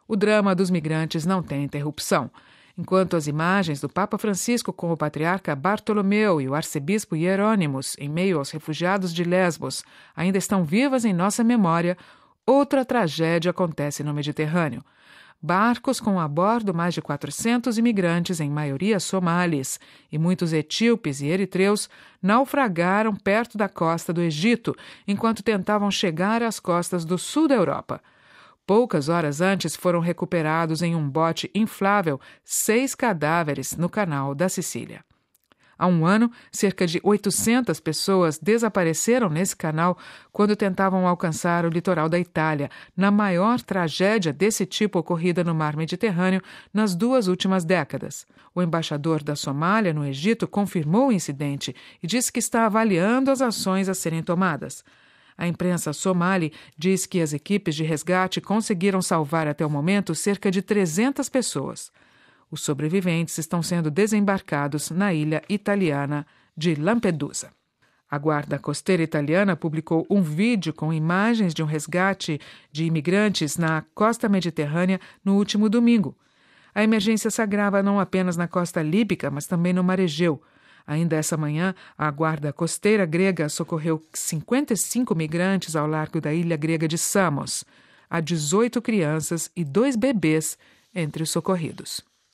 O drama dos migrantes não tem interrupção. Enquanto as imagens do Papa Francisco com o patriarca Bartolomeu e o arcebispo Hierônimos, em meio aos refugiados de Lesbos, ainda estão vivas em nossa memória, outra tragédia acontece no Mediterrâneo. Barcos com a bordo mais de 400 imigrantes, em maioria somalis, e muitos etíopes e eritreus, naufragaram perto da costa do Egito, enquanto tentavam chegar às costas do sul da Europa. Poucas horas antes foram recuperados em um bote inflável 6 cadáveres no canal da Sicília. Há um ano, cerca de 800 pessoas desapareceram nesse canal quando tentavam alcançar o litoral da Itália, na maior tragédia desse tipo ocorrida no mar Mediterrâneo nas 2 últimas décadas. O embaixador da Somália no Egito confirmou o incidente e disse que está avaliando as ações a serem tomadas. A imprensa somali diz que as equipes de resgate conseguiram salvar até o momento cerca de 300 pessoas. Os sobreviventes estão sendo desembarcados na ilha italiana de Lampedusa. A Guarda Costeira italiana publicou um vídeo com imagens de um resgate de imigrantes na costa mediterrânea no último domingo. A emergência se agrava não apenas na costa líbica, mas também no mar Egeu. Ainda essa manhã, a Guarda Costeira grega socorreu 55 migrantes ao largo da ilha grega de Samos. Há 18 crianças e 2 bebês entre os socorridos.